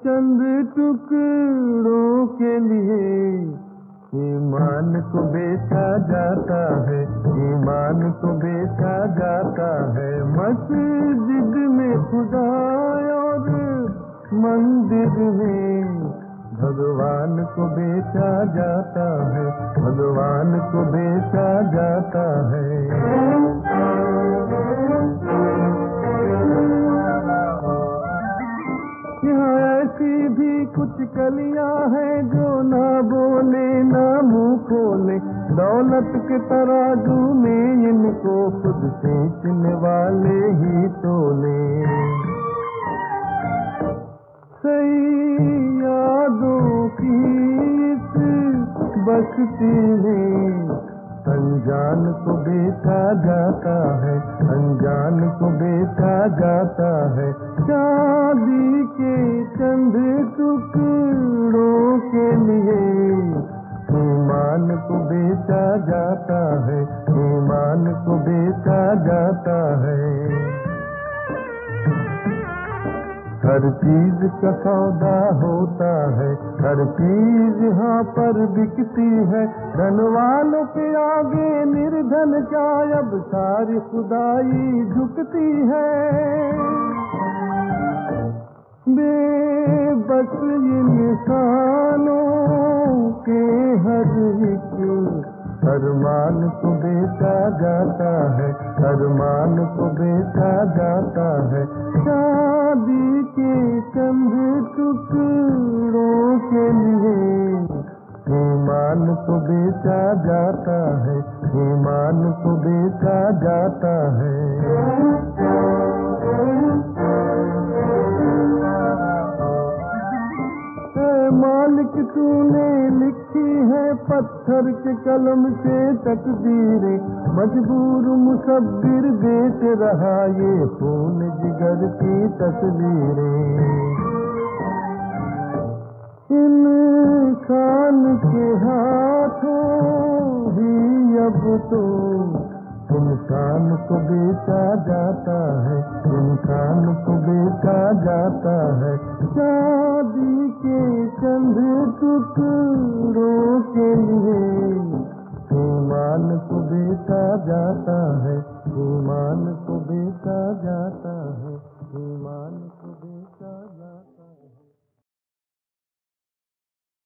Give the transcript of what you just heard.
चंद टुकड़ों के लिए ईमान को बेचा जाता है, ईमान को बेचा जाता है। मस्जिद में खुदा और मंदिर में भगवान को बेचा जाता है, भगवान को बेचा जाता है। यहाँ ऐसी भी कुछ कलियां हैं जो ना बोले ना मुंह खोले, दौलत के तराजू में इनको खुद सींचने वाले ही तोले। सही यादों की इस बस्ती में अनजान को बेचा जाता है, अनजान को बेचा जाता है। चांदी के चंद टुकड़ों के लिए ईमान को बेचा जाता है, ईमान को बेचा जाता है। हर चीज का सौदा होता है, हर चीज यहाँ पर बिकती है। धन वालों के आगे निर्धन क्या, अब सारी खुदाई झुकती है। बेबस इंसानों के हर एक अरमान को बेचा जाता है, अरमान को बेचा जाता है। चांदी के चंद टुकड़ों के लिए ईमान को बेचा जाता है, ईमान को बेचा जाता है। मालिक तूने लिखी है पत्थर के कलम से तकदीरें, मजबूर मुसब्बिर बेच रहा ये खून जिगर की तस्वीरें। इंसान के हाथों ही अब तो इंसान को बेचा जाता है, इंसान को बेचा जाता है। चांदी के चंद टुकड़ों के लिए ईमान को बेचा जाता है, ईमान को बेचा जाता है, ईमान